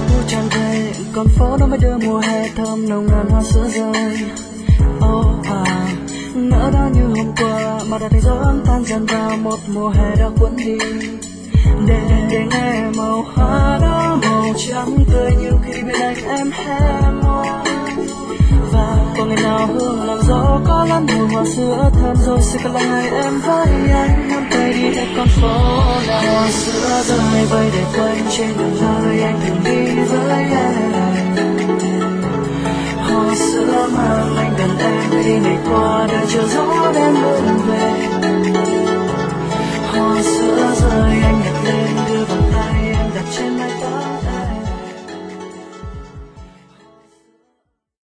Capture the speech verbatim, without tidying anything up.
thu tràn về, con phố đó mới đưa mùa hè thơm nồng ngàn hoa sữa rơi. Oh à, ngỡ đó như hôm qua mà đã thấy gió ấm tan dần vào một mùa hè đã cuốn đi. Để để nghe màu hoa đó màu trắng tươi như khi bên anh em hé môi. Và có ngày nào hương làm gió có lắm mùi hoa sữa thơm rồi sẽ còn là ngày em với anh nắm tay đi hết con phố nào. Hoa sữa rơi vơi để quanh trên đường nơi anh từng đi với em. Hoa sữa mang anh gần em đi ngày qua đời chiều gió đêm buồn về. Hoa sữa rơi anh nhặt lên đưa bàn tay em đặt trên mái tóc.